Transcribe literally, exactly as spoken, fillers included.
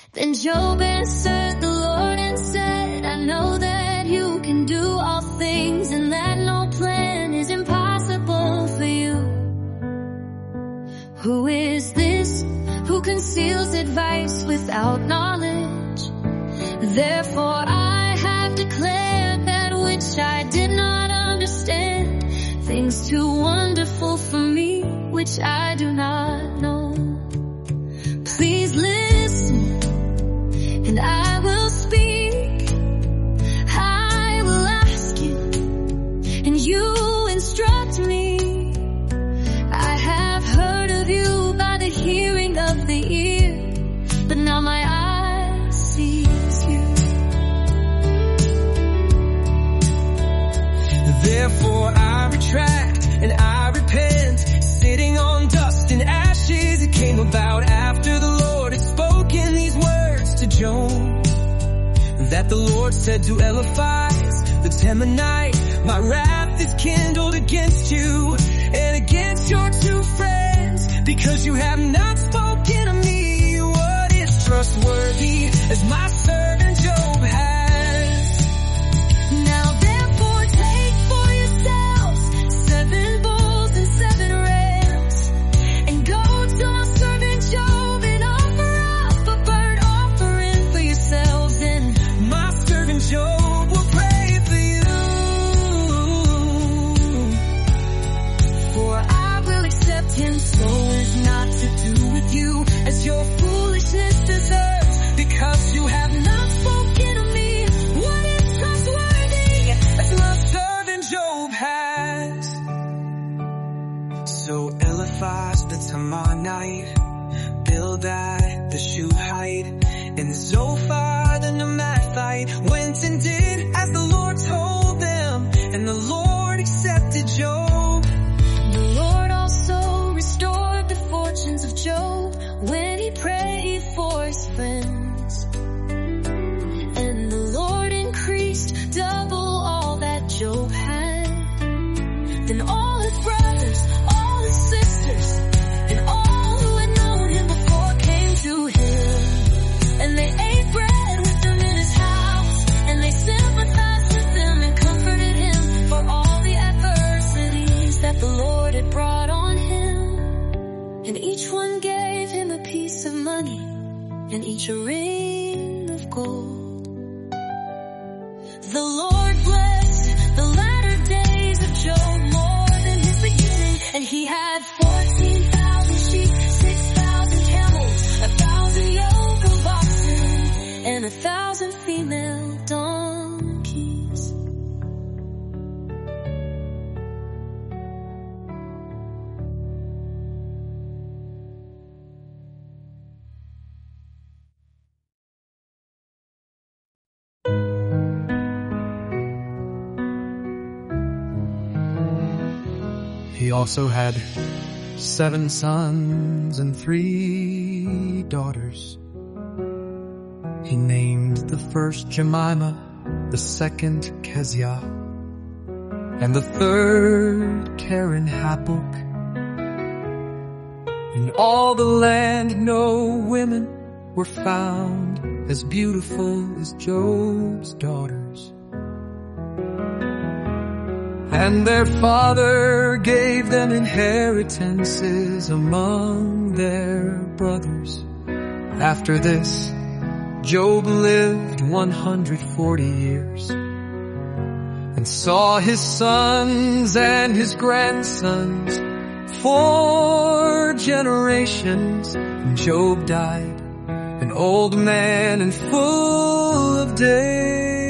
Then Job answered the Lord and said, I know that you can do all things, and that no plan is impossible for you. Who is this who conceals advice without knowledge? Therefore I have declared that which I did not understand, things too wonderful for me which I do not know. Please listen, and I will speak. I will ask you, and you instruct me. I have heard of you by the hearing of the ear, but now my eye sees you. Therefore I retract and I repent. Sitting on dust and ashes, it came about after the Lord had spoken these words to Job, that the Lord said to Eliphaz the Temanite, my wrath is kindled against you and against your two friends, because you have not spoken to me what is trustworthy, as my servant Job has. Now therefore take for yourselves seven bulls and seven rams, and go to my servant Job and offer up a burnt offering for yourselves, and my servant Job will pray for you. For I will accept him so as not to do with you as your foolishness deserves, because you have not spoken to me what is trustworthy, as my servant Job has. So Eliphaz the Temanite, Bildad the Shuhite, and Zophar the Naamathite went and did as the Lord told them, and the Lord accepted Job. The Lord also restored the fortunes of Job when he prayed for his friends, and the Lord increased double all that Job had. Then all his brothers, all his sisters, and all who had known him before came to him, and they ate bread with him in his house, and they sympathized with him and comforted him for all the adversities that the Lord had brought on him. And each one gave him a piece of money, and each a ring of gold. The Lord blessed the latter days of Job more than his beginning, and he had fourteen thousand sheep, six thousand camels, a thousand yoke of oxen, and a thousand female donkeys. He also had seven sons and three daughters. He named the first Jemimah, the second Keziah, and the third Karen Hapuk. In all the land no women were found as beautiful as Job's daughters. And their father gave them inheritances among their brothers. After this, Job lived one hundred forty years, and saw his sons and his grandsons four generations. And Job died, an old man and full of days.